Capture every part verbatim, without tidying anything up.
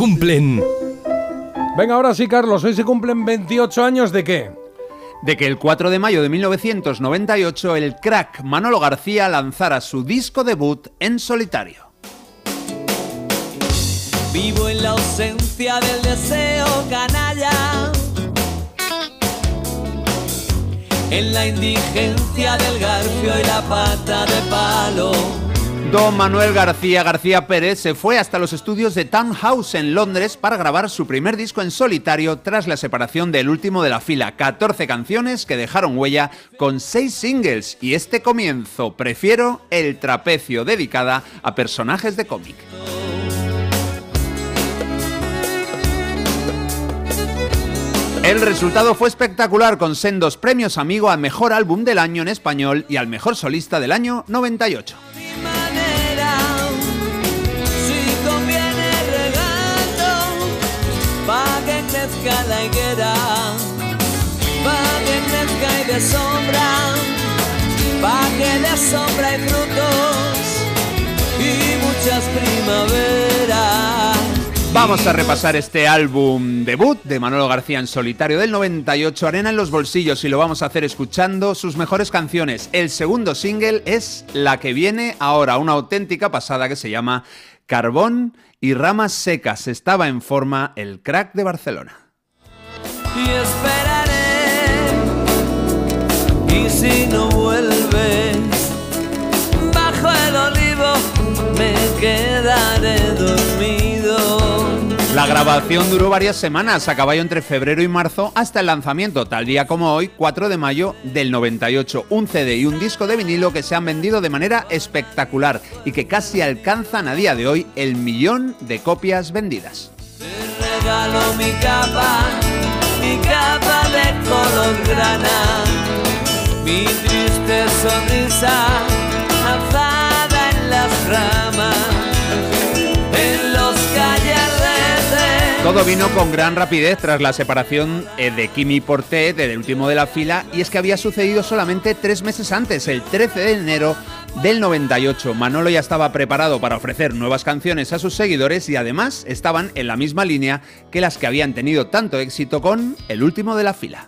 cumplen. Venga, ahora sí, Carlos, hoy se cumplen veintiocho años ¿de qué? De que el cuatro de mayo de mil novecientos noventa y ocho el crack Manolo García lanzara su disco debut en solitario. Vivo en la ausencia del deseo canalla, en la indigencia del garfio y la pata de palo. Don Manuel García García Pérez se fue hasta los estudios de Townhouse en Londres para grabar su primer disco en solitario tras la separación del último de la fila. catorce canciones que dejaron huella con seis singles y este comienzo, Prefiero el trapecio, dedicada a personajes de cómic. El resultado fue espectacular, con sendos premios Amigo al mejor álbum del año en español y al mejor solista del año noventa y ocho. crezca la higuera, pa' que crezca y de sombra, pa' que de sombra hay frutos y muchas primaveras. Vamos a repasar este álbum debut de Manolo García en solitario del noventa y ocho, Arena en los bolsillos, y lo vamos a hacer escuchando sus mejores canciones. El segundo single es la que viene ahora, una auténtica pasada que se llama Carbón y Ramas Secas. Estaba en forma el crack de Barcelona. Y esperaré, y si no vuelves, bajo el olivo me quedaré dormido. La grabación duró varias semanas, a caballo entre febrero y marzo, hasta el lanzamiento, tal día como hoy, cuatro de mayo del noventa y ocho. Un C D y un disco de vinilo que se han vendido de manera espectacular y que casi alcanzan a día de hoy el millón de copias vendidas. Te regalo mi capa, mi capa de color grana, mi triste sonrisa alzada en las ramas, en los calles. Todo vino con gran rapidez tras la separación de Quimi Portet, del último de la fila, y es que había sucedido solamente tres meses antes, el trece de enero del noventa y ocho. Manolo ya estaba preparado para ofrecer nuevas canciones a sus seguidores y además estaban en la misma línea que las que habían tenido tanto éxito con el último de la fila.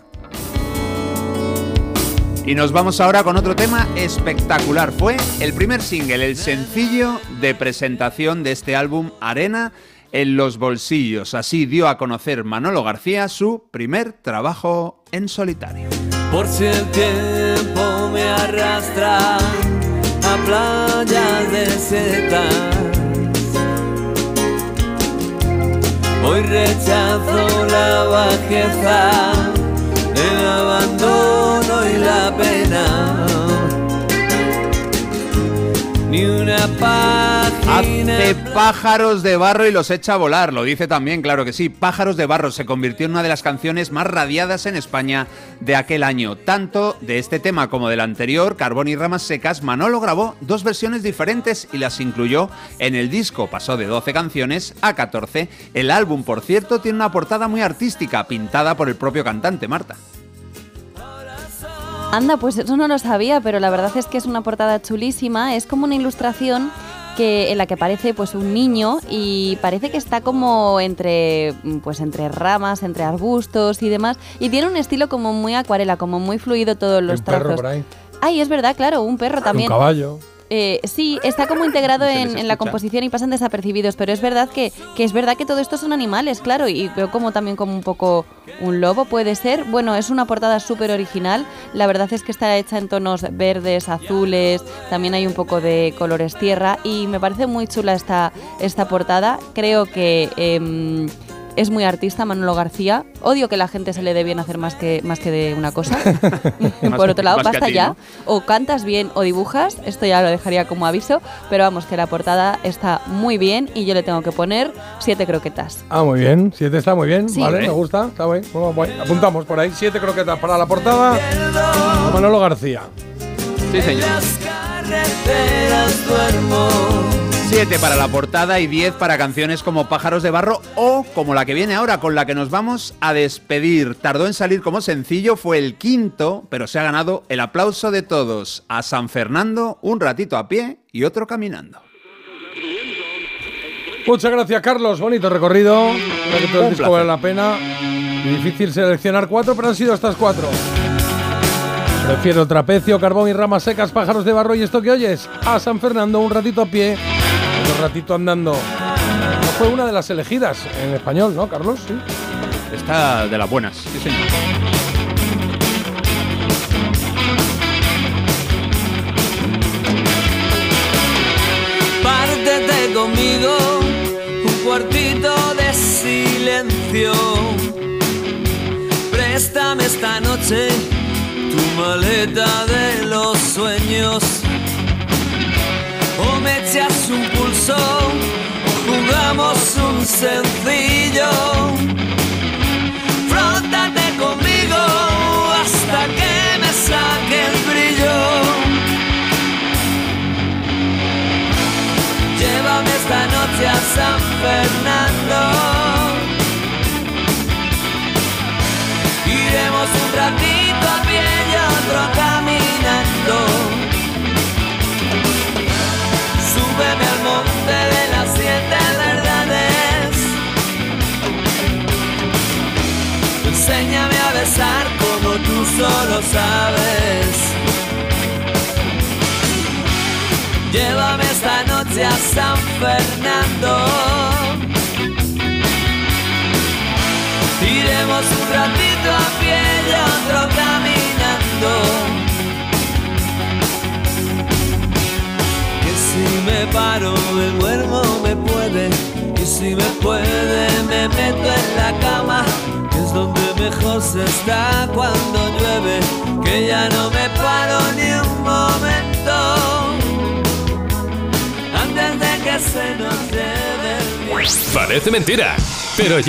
Y nos vamos ahora con otro tema espectacular. Fue el primer single, el sencillo de presentación de este álbum, Arena en los bolsillos. Así dio a conocer Manolo García su primer trabajo en solitario. Por si el tiempo me arrastra a playas desiertas, hoy rechazo la bajeza, el abandono y la pena. Ni una página. Hace pájaros de barro y los echa a volar, lo dice también, claro que sí. Pájaros de barro se convirtió en una de las canciones más radiadas en España de aquel año. Tanto de este tema como del anterior, Carbón y Ramas Secas, Manolo grabó dos versiones diferentes y las incluyó en el disco. Pasó de doce canciones a catorce. El álbum, por cierto, tiene una portada muy artística, pintada por el propio cantante, Marta. Anda, pues eso no lo sabía, pero la verdad es que es una portada chulísima. Es como una ilustración que, en la que aparece pues un niño y parece que está como entre, pues, entre ramas, entre arbustos y demás. Y tiene un estilo como muy acuarela, como muy fluido todos los un trazos. Perro por ahí. Ay, es verdad, claro, un perro también. Un caballo. Eh, sí, está como integrado en, en la composición y pasan desapercibidos, pero es verdad que, que es verdad que todo esto son animales, claro, y veo como también como un poco un lobo puede ser. Bueno, es una portada súper original, la verdad es que está hecha en tonos verdes, azules, también hay un poco de colores tierra y me parece muy chula esta, esta portada. Creo que eh, es muy artista Manolo García. Odio que la gente se le dé bien hacer más que, más que de una cosa. Por otro lado, basta ya. O cantas bien o dibujas. Esto ya lo dejaría como aviso. Pero vamos, que la portada está muy bien y yo le tengo que poner siete croquetas. Ah, muy bien. Siete está muy bien. Sí. Vale, me gusta. Está bien. Bueno, bueno, apuntamos por ahí. Siete croquetas para la portada. Manolo García. Sí, señor. En las carreteras duermo. Siete para la portada y diez para canciones como Pájaros de Barro o como la que viene ahora, con la que nos vamos a despedir. Tardó en salir como sencillo, fue el quinto, pero se ha ganado el aplauso de todos. A San Fernando, un ratito a pie y otro caminando. Muchas gracias, Carlos. Bonito recorrido. Creo que todo el disco vale la pena. Y difícil seleccionar cuatro, pero han sido estas cuatro. Prefiero Trapecio, Carbón y Ramas Secas, Pájaros de Barro. Y esto que oyes, a San Fernando, un ratito a pie, otro ratito andando. No fue una de las elegidas en español, ¿no, Carlos? Sí. Está de las buenas, sí, señor. Pártete conmigo, un cuartito de silencio. Préstame esta noche tu maleta de los sueños. O me echas un pulso, o jugamos un sencillo. Frótate conmigo hasta que me saque el brillo. Llévame esta noche a San Fernando. Iremos un ratito a pie y otro caminando. Súbeme al monte de las siete verdades. Enséñame a besar como tú solo sabes. Llévame esta noche a San Fernando. Iremos un ratito a pie y otro caminando. Que si me paro me duermo, me puede. Y si me puede me meto en la cama, que es donde mejor se está cuando llueve. Que ya no me paro ni un momento antes de que se nos lleve el viento. Parece mentira, pero ya